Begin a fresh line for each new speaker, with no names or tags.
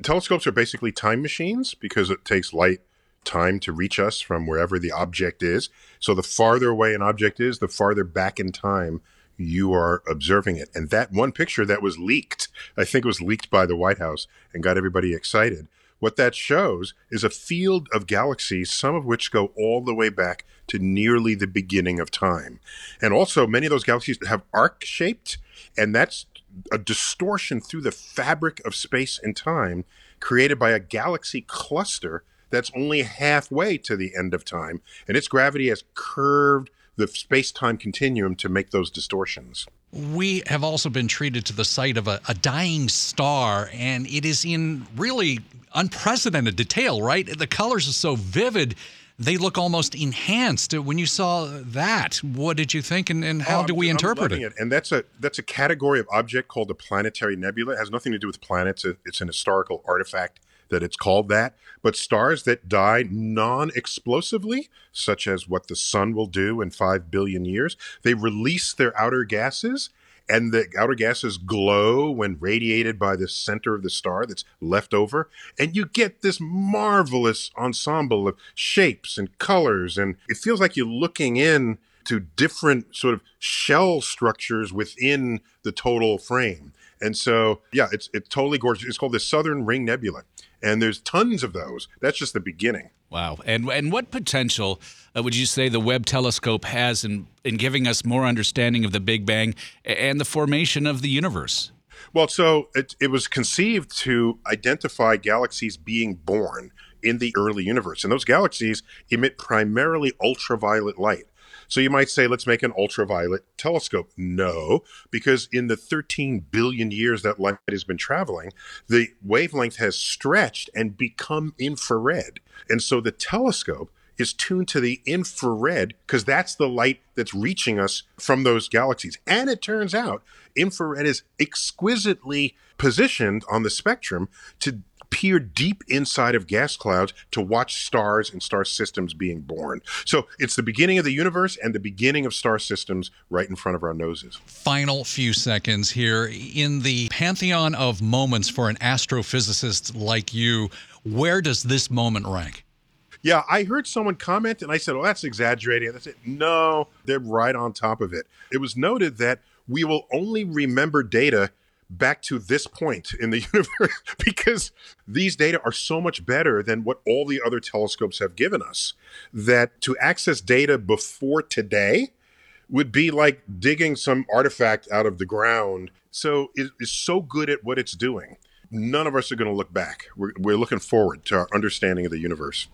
Telescopes are basically time machines because it takes light time to reach us from wherever the object is. So the farther away an object is, the farther back in time you are observing it. And that one picture that was leaked, I think it was leaked by the White House and got everybody excited. What that shows is a field of galaxies, some of which go all the way back to nearly the beginning of time. And also, many of those galaxies have arc shaped, and that's a distortion through the fabric of space and time created by a galaxy cluster that's only halfway to the end of time. And its gravity has curved the space time continuum to make those distortions.
We have also been treated to the sight of a dying star, and it is in really unprecedented detail, right? The colors are so vivid, they look almost enhanced. When you saw that, what did you think, and how do we interpret
I'm loving it? And that's a category of object called a planetary nebula. It has nothing to do with planets. It's an historical artifact that it's called that. But stars that die non-explosively, such as what the sun will do in 5 billion years, they release their outer gases, and the outer gases glow when radiated by the center of the star that's left over. And you get this marvelous ensemble of shapes and colors. And it feels like you're looking in to different sort of shell structures within the total frame. And so, yeah, it's totally gorgeous. It's called the Southern Ring Nebula. And there's tons of those. That's just the beginning.
Wow. And what potential would you say the Webb telescope has in giving us more understanding of the Big Bang and the formation of the universe?
Well, so it was conceived to identify galaxies being born in the early universe. And those galaxies emit primarily ultraviolet light. So you might say, let's make an ultraviolet telescope. No, because in the 13 billion years that light has been traveling, the wavelength has stretched and become infrared. And so the telescope is tuned to the infrared because that's the light that's reaching us from those galaxies. And it turns out infrared is exquisitely positioned on the spectrum to peer deep inside of gas clouds to watch stars and star systems being born. So it's the beginning of the universe and the beginning of star systems right in front of our noses.
Final few seconds here. In the pantheon of moments for an astrophysicist like you, where does this moment rank?
Yeah, I heard someone comment and I said, well, that's exaggerating. And I said, no, they're right on top of it. It was noted that we will only remember data back to this point in the universe because these data are so much better than what all the other telescopes have given us that to access data before today would be like digging some artifact out of the ground. So it is so good at what it's doing. None of us are going to look back. We're looking forward to our understanding of the universe.